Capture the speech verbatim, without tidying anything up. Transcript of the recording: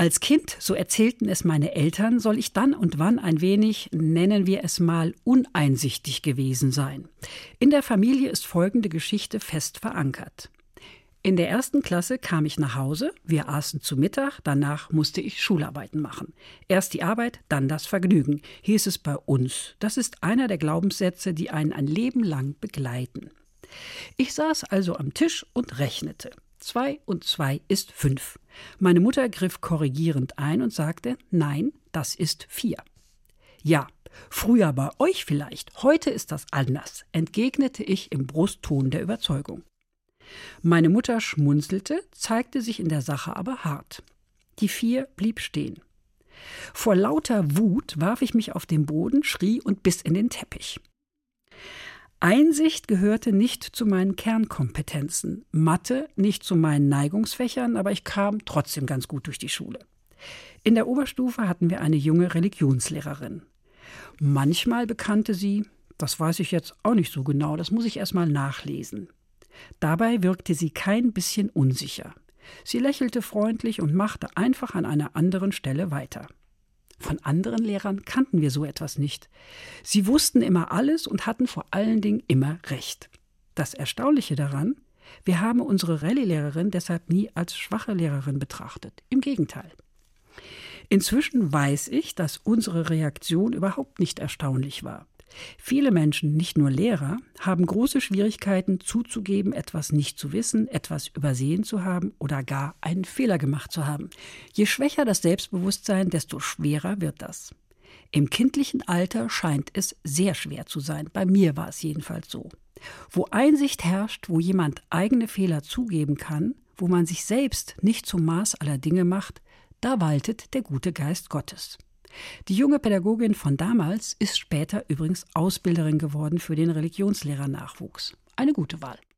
Als Kind, so erzählten es meine Eltern, soll ich dann und wann ein wenig, nennen wir es mal, uneinsichtig gewesen sein. In der Familie ist folgende Geschichte fest verankert. In der ersten Klasse kam ich nach Hause, wir aßen zu Mittag, danach musste ich Schularbeiten machen. Erst die Arbeit, dann das Vergnügen, hieß es bei uns. Das ist einer der Glaubenssätze, die einen ein Leben lang begleiten. Ich saß also am Tisch und rechnete. Zwei und zwei ist fünf. Meine Mutter griff korrigierend ein und sagte, nein, das ist vier. Ja, früher bei euch vielleicht, heute ist das anders, entgegnete ich im Brustton der Überzeugung. Meine Mutter schmunzelte, zeigte sich in der Sache aber hart. Die vier blieb stehen. Vor lauter Wut warf ich mich auf den Boden, schrie und biss in den Teppich. Einsicht gehörte nicht zu meinen Kernkompetenzen, Mathe nicht zu meinen Neigungsfächern, aber ich kam trotzdem ganz gut durch die Schule. In der Oberstufe hatten wir eine junge Religionslehrerin. Manchmal bekannte sie, das weiß ich jetzt auch nicht so genau, das muss ich erst mal nachlesen. Dabei wirkte sie kein bisschen unsicher. Sie lächelte freundlich und machte einfach an einer anderen Stelle weiter. Von anderen Lehrern kannten wir so etwas nicht. Sie wussten immer alles und hatten vor allen Dingen immer recht. Das Erstaunliche daran, wir haben unsere Rallye-Lehrerin deshalb nie als schwache Lehrerin betrachtet. Im Gegenteil. Inzwischen weiß ich, dass unsere Reaktion überhaupt nicht erstaunlich war. Viele Menschen, nicht nur Lehrer, haben große Schwierigkeiten zuzugeben, etwas nicht zu wissen, etwas übersehen zu haben oder gar einen Fehler gemacht zu haben. Je schwächer das Selbstbewusstsein, desto schwerer wird das. Im kindlichen Alter scheint es sehr schwer zu sein. Bei mir war es jedenfalls so. Wo Einsicht herrscht, wo jemand eigene Fehler zugeben kann, wo man sich selbst nicht zum Maß aller Dinge macht, da waltet der gute Geist Gottes. Die junge Pädagogin von damals ist später übrigens Ausbilderin geworden für den Religionslehrernachwuchs. Eine gute Wahl.